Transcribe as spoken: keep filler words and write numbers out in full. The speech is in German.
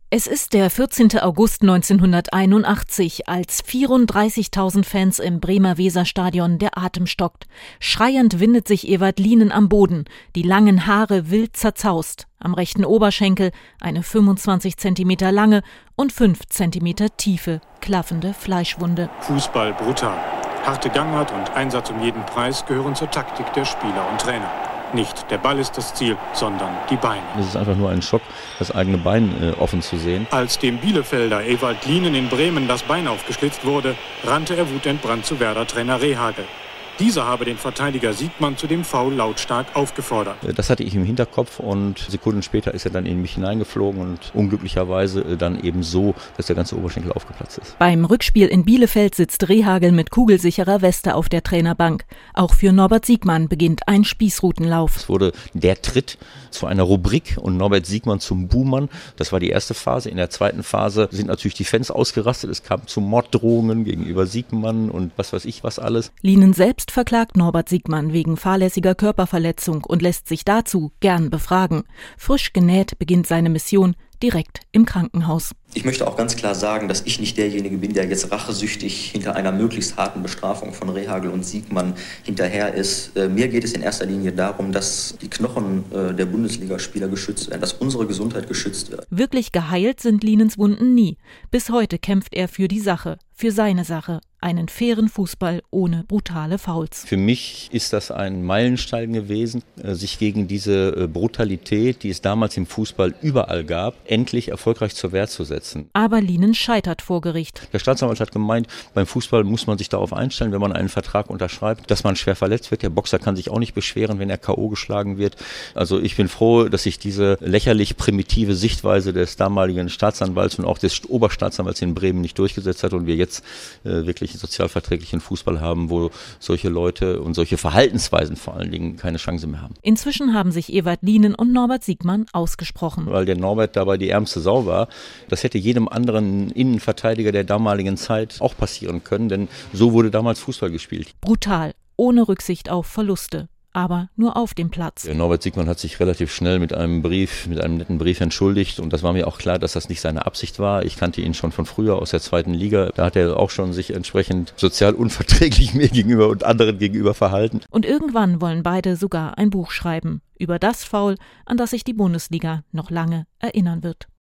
Es ist der vierzehnte August neunzehnhunderteinundachtzig, als vierunddreißigtausend Fans im Bremer Weserstadion der Atem stockt. Schreiend windet sich Ewald Lienen am Boden, die langen Haare wild zerzaust. Am rechten Oberschenkel eine fünfundzwanzig Zentimeter lange und fünf Zentimeter tiefe, klaffende Fleischwunde. Fußball brutal. Harte Gangart und Einsatz um jeden Preis gehören zur Taktik der Spieler und Trainer. Nicht der Ball ist das Ziel, sondern die Beine. Es ist einfach nur ein Schock, das eigene Bein äh, offen zu sehen. Als dem Bielefelder Ewald Lienen in Bremen das Bein aufgeschlitzt wurde, rannte er wutentbrannt zu Werder-Trainer Rehhagel. Dieser habe den Verteidiger Siegmann zu dem Foul lautstark aufgefordert. Das hatte ich im Hinterkopf und Sekunden später ist er dann in mich hineingeflogen und unglücklicherweise dann eben so, dass der ganze Oberschenkel aufgeplatzt ist. Beim Rückspiel in Bielefeld sitzt Rehhagel mit kugelsicherer Weste auf der Trainerbank. Auch für Norbert Siegmann beginnt ein Spießrutenlauf. Es wurde der Tritt zu einer Rubrik und Norbert Siegmann zum Buhmann. Das war die erste Phase. In der zweiten Phase sind natürlich die Fans ausgerastet. Es kam zu Morddrohungen gegenüber Siegmann und was weiß ich was alles. Lienen selbst verklagt Norbert Siegmann wegen fahrlässiger Körperverletzung und lässt sich dazu gern befragen. Frisch genäht beginnt seine Mission direkt im Krankenhaus. Ich möchte auch ganz klar sagen, dass ich nicht derjenige bin, der jetzt rachesüchtig hinter einer möglichst harten Bestrafung von Rehhagel und Siegmann hinterher ist. Äh, mir geht es in erster Linie darum, dass die Knochen äh, der Bundesligaspieler geschützt werden, dass unsere Gesundheit geschützt wird. Wirklich geheilt sind Lienens Wunden nie. Bis heute kämpft er für die Sache, für seine Sache. Einen fairen Fußball ohne brutale Fouls. Für mich ist das ein Meilenstein gewesen, sich gegen diese Brutalität, die es damals im Fußball überall gab, endlich erfolgreich zur Wehr zu setzen. Aber Lienen scheitert vor Gericht. Der Staatsanwalt hat gemeint, beim Fußball muss man sich darauf einstellen, wenn man einen Vertrag unterschreibt, dass man schwer verletzt wird. Der Boxer kann sich auch nicht beschweren, wenn er K O geschlagen wird. Also ich bin froh, dass sich diese lächerlich primitive Sichtweise des damaligen Staatsanwalts und auch des Oberstaatsanwalts in Bremen nicht durchgesetzt hat und wir jetzt äh, wirklich sozialverträglichen Fußball haben, wo solche Leute und solche Verhaltensweisen vor allen Dingen keine Chance mehr haben. Inzwischen haben sich Ewald Lienen und Norbert Siegmann ausgesprochen. Weil der Norbert dabei die ärmste Sau war. Das hätte jedem anderen Innenverteidiger der damaligen Zeit auch passieren können, denn so wurde damals Fußball gespielt. Brutal, ohne Rücksicht auf Verluste. Aber nur auf dem Platz. Der Norbert Siegmann hat sich relativ schnell mit einem Brief, mit einem netten Brief entschuldigt und das war mir auch klar, dass das nicht seine Absicht war. Ich kannte ihn schon von früher aus der zweiten Liga. Da hat er auch schon sich entsprechend sozial unverträglich mir gegenüber und anderen gegenüber verhalten. Und irgendwann wollen beide sogar ein Buch schreiben über das Foul, an das sich die Bundesliga noch lange erinnern wird.